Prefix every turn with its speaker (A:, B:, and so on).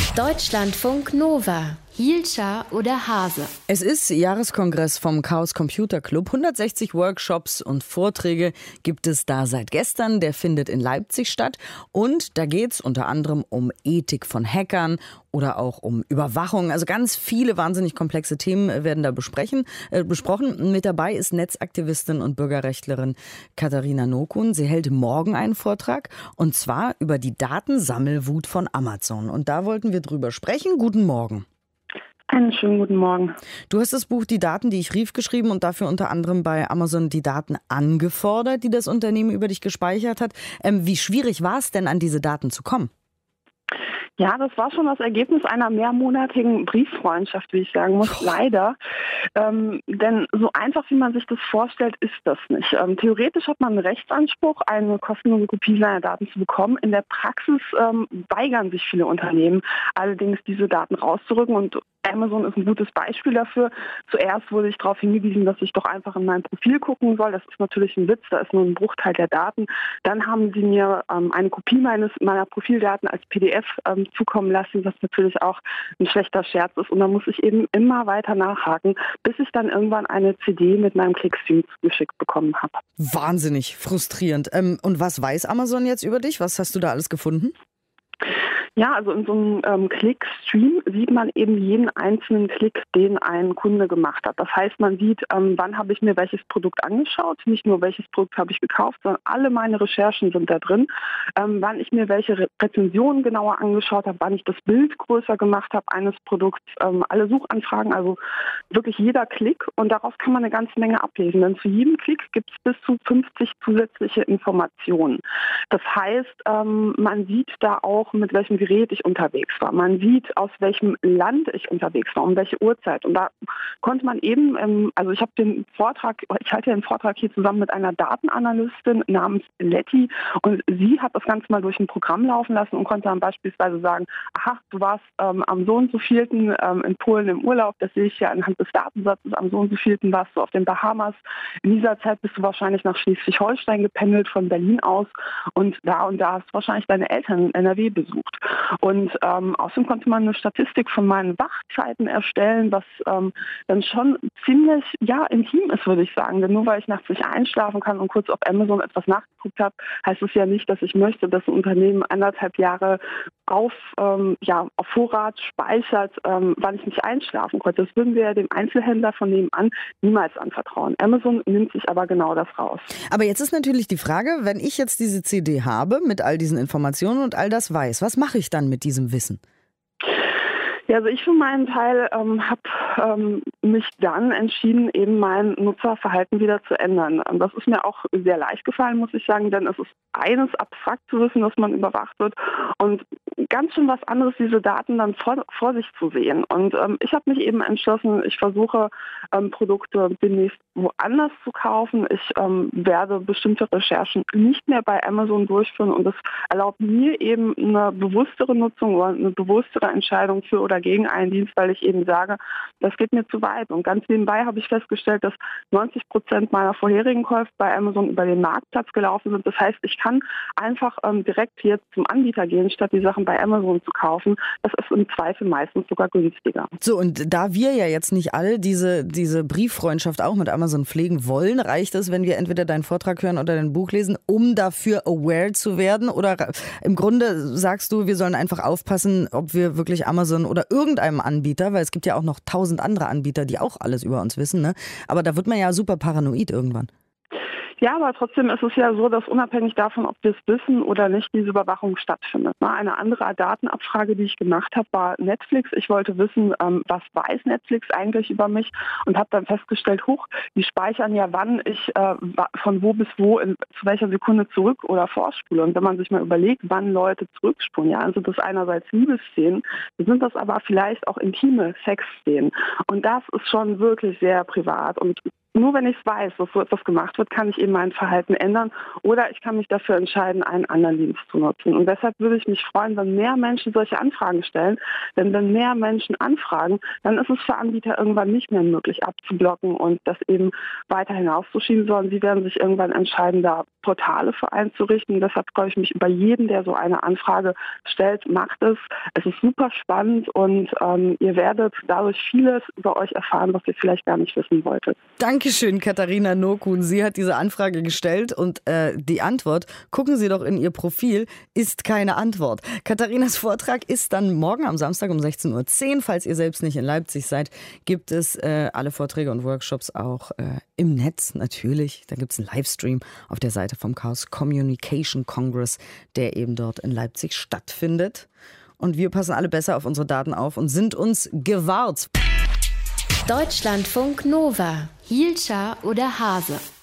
A: Deutschlandfunk Nova. Hielscher oder Hase?
B: Es ist Jahreskongress vom Chaos Computer Club. 160 Workshops und Vorträge gibt es da seit gestern. Der findet in Leipzig statt. Und da geht es unter anderem um Ethik von Hackern oder auch um Überwachung. Also ganz viele wahnsinnig komplexe Themen werden da besprochen. Mit dabei ist Netzaktivistin und Bürgerrechtlerin Katharina Nokun. Sie hält morgen einen Vortrag und zwar über die Datensammelwut von Amazon. Und da wollten wir drüber sprechen. Guten Morgen.
C: Einen schönen guten Morgen.
B: Du hast das Buch Die Daten, die ich rief, geschrieben und dafür unter anderem bei Amazon die Daten angefordert, die das Unternehmen über dich gespeichert hat. Wie schwierig war es denn, an diese Daten zu kommen?
C: Ja, das war schon das Ergebnis einer mehrmonatigen Brieffreundschaft, wie ich sagen muss, leider. Denn so einfach, wie man sich das vorstellt, ist das nicht. Theoretisch hat man einen Rechtsanspruch, eine kostenlose Kopie seiner Daten zu bekommen. In der Praxis weigern sich viele Unternehmen allerdings, diese Daten rauszurücken, und Amazon ist ein gutes Beispiel dafür. Zuerst wurde ich darauf hingewiesen, dass ich doch einfach in mein Profil gucken soll. Das ist natürlich ein Witz, da ist nur ein Bruchteil der Daten. Dann haben sie mir eine Kopie meiner Profildaten als PDF zukommen lassen, was natürlich auch ein schlechter Scherz ist. Und dann muss ich eben immer weiter nachhaken, bis ich dann irgendwann eine CD mit meinem Clickstream zugeschickt bekommen habe.
B: Wahnsinnig frustrierend. Und was weiß Amazon jetzt über dich? Was hast du da alles gefunden?
C: Ja, also in so einem Clickstream sieht man eben jeden einzelnen Klick, den ein Kunde gemacht hat. Das heißt, man sieht, wann habe ich mir welches Produkt angeschaut, nicht nur welches Produkt habe ich gekauft, sondern alle meine Recherchen sind da drin, wann ich mir welche Rezensionen genauer angeschaut habe, wann ich das Bild größer gemacht habe eines Produkts, alle Suchanfragen, also wirklich jeder Klick, und daraus kann man eine ganze Menge ablesen. Denn zu jedem Klick gibt es bis zu 50 zusätzliche Informationen. Das heißt, man sieht da auch, mit welchem Gerät ich unterwegs war. Man sieht, aus welchem Land ich unterwegs war, um welche Uhrzeit. Und da konnte man eben, also ich halte den Vortrag hier zusammen mit einer Datenanalystin namens Letty, und sie hat das Ganze mal durch ein Programm laufen lassen und konnte dann beispielsweise sagen, aha, du warst am so und so vielten in Polen im Urlaub, das sehe ich ja anhand des Datensatzes, am so und so vielten warst du auf den Bahamas. In dieser Zeit bist du wahrscheinlich nach Schleswig-Holstein gependelt von Berlin aus, und da hast du wahrscheinlich deine Eltern in NRW besucht. Und außerdem konnte man eine Statistik von meinen Wachzeiten erstellen, was dann schon ziemlich intim ist, würde ich sagen. Denn nur weil ich nachts nicht einschlafen kann und kurz auf Amazon etwas nachgeguckt habe, heißt es ja nicht, dass ich möchte, dass ein Unternehmen 1,5 Jahre auf Vorrat speichert, wann ich nicht einschlafen konnte. Das würden wir ja dem Einzelhändler von nebenan niemals anvertrauen. Amazon nimmt sich aber genau das raus.
B: Aber jetzt ist natürlich die Frage, wenn ich jetzt diese CD habe mit all diesen Informationen und all das weiß, was mache ich dann mit diesem Wissen?
C: Ja, also ich für meinen Teil habe mich dann entschieden, eben mein Nutzerverhalten wieder zu ändern. Das ist mir auch sehr leicht gefallen, muss ich sagen, denn es ist eines, abstrakt zu wissen, dass man überwacht wird, und ganz schön was anderes, diese Daten dann vor sich zu sehen. Und ich habe mich eben entschlossen, ich versuche Produkte demnächst woanders zu kaufen. Ich werde bestimmte Recherchen nicht mehr bei Amazon durchführen, und das erlaubt mir eben eine bewusstere Nutzung oder eine bewusstere Entscheidung für oder gegen einen Dienst, weil ich eben sage, das geht mir zu weit. Und ganz nebenbei habe ich festgestellt, dass 90% meiner vorherigen Käufe bei Amazon über den Marktplatz gelaufen sind. Das heißt, ich kann einfach direkt jetzt zum Anbieter gehen, statt die Sachen bei Amazon zu kaufen. Das ist im Zweifel meistens sogar günstiger.
B: So, und da wir ja jetzt nicht alle diese Brieffreundschaft auch mit Amazon pflegen wollen, reicht es, wenn wir entweder deinen Vortrag hören oder dein Buch lesen, um dafür aware zu werden? Oder im Grunde sagst du, wir sollen einfach aufpassen, ob wir wirklich Amazon oder irgendeinem Anbieter, weil es gibt ja auch noch 1000 andere Anbieter, die auch alles über uns wissen, ne? Aber da wird man ja super paranoid irgendwann.
C: Ja, aber trotzdem ist es ja so, dass unabhängig davon, ob wir es wissen oder nicht, diese Überwachung stattfindet. Eine andere Datenabfrage, die ich gemacht habe, war Netflix. Ich wollte wissen, was weiß Netflix eigentlich über mich, und habe dann festgestellt, die speichern ja, wann ich von wo bis wo, zu welcher Sekunde zurück oder vorspule. Und wenn man sich mal überlegt, wann Leute zurückspulen, ja, also das einerseits Liebesszenen, sind das aber vielleicht auch intime Sexszenen. Und das ist schon wirklich sehr privat. Und Nur wenn ich weiß, dass so etwas gemacht wird, kann ich eben mein Verhalten ändern oder ich kann mich dafür entscheiden, einen anderen Dienst zu nutzen. Und deshalb würde ich mich freuen, wenn mehr Menschen solche Anfragen stellen. Denn wenn mehr Menschen anfragen, dann ist es für Anbieter irgendwann nicht mehr möglich abzublocken und das eben weiter hinauszuschieben, sondern sie werden sich irgendwann entscheiden, da Portale für einzurichten. Deshalb freue ich mich über jeden, der so eine Anfrage stellt. Macht es. Es ist super spannend und ihr werdet dadurch vieles über euch erfahren, was ihr vielleicht gar nicht wissen wolltet.
B: Dankeschön, Katharina Nokun. Sie hat diese Anfrage gestellt und die Antwort, gucken Sie doch in ihr Profil, ist keine Antwort. Katharinas Vortrag ist dann morgen am Samstag um 16:10 Uhr. Falls ihr selbst nicht in Leipzig seid, gibt es alle Vorträge und Workshops auch im Netz natürlich. Da gibt es einen Livestream auf der Seite vom Chaos Communication Congress, der eben dort in Leipzig stattfindet. Und wir passen alle besser auf unsere Daten auf und sind uns gewahrt.
A: Deutschlandfunk Nova. Hielscher oder Hase?